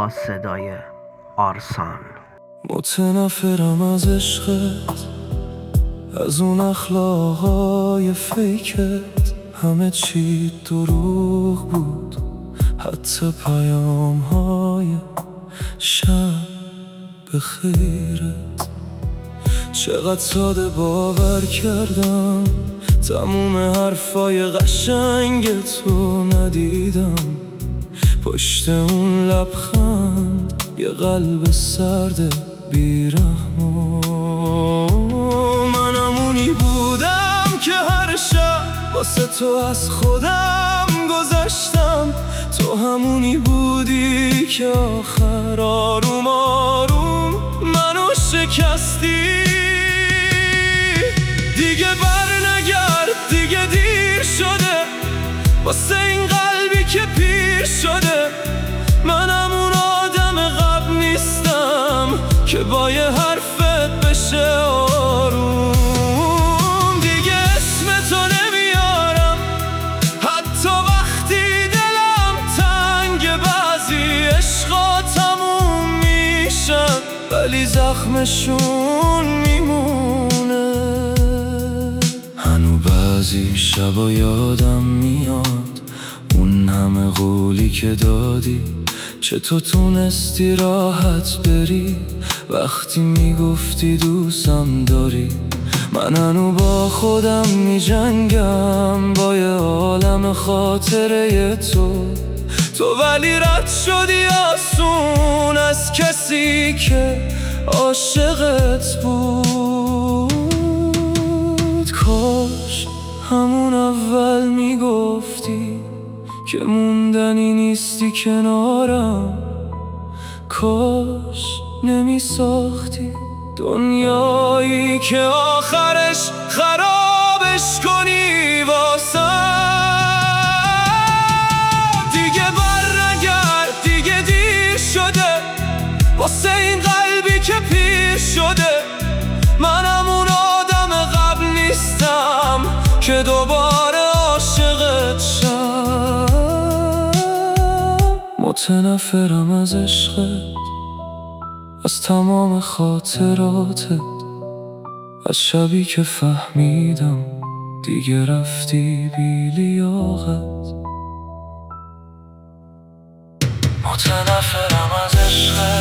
با صدای آرسان. متنفرم از عشقت، از اون اخلاقهای فیکت. همه چی دروغ بود، حتی پیام‌های شب بخیرت. چقدر ساده باور کردم، تموم حرفای قشنگ تو ندیدم. پشت اون لبخند یه قلب سرد بیرحم. من همونی بودم که هر شب واسه تو از خودم گذشتم. تو همونی بودی که آخر آروم آروم منو شکستی. دیگه بر نگرد، دیگه دیر شده واسه این قلبی که پیر شده. من همون آدم قبل نیستم که با یه حرفت بشه آروم. دیگه اسم تو نمیارم حتی وقتی دلم تنگ. بعضی عشقا تموم میشن ولی زخمشون میمونه. هنو بعضی شبا یادم میاد اون همه قولی که دادی. چطور تونستی راحت بری وقتی میگفتی دوستم داری. من هنو با خودم میجنگم با یه عالم خاطره تو ولی رد شدی آسون از کسی که عاشقت بود. کاش همون اول میگفتی که موندنی نیستی کنارم. کاش نمیساختی دنیایی که آخرش خرابش کنی واسم. دیگه بر نگرد، دیگه دیر شده واسه این قلبی که پیر شده. من همون آدم قبل نیستم که دوباره عاشقت شم. متنفرم از عشقت، از تمام خاطراتت، از شبی که فهمیدم دیگه رفتی بی لیاقت. متنفرم از عشقت،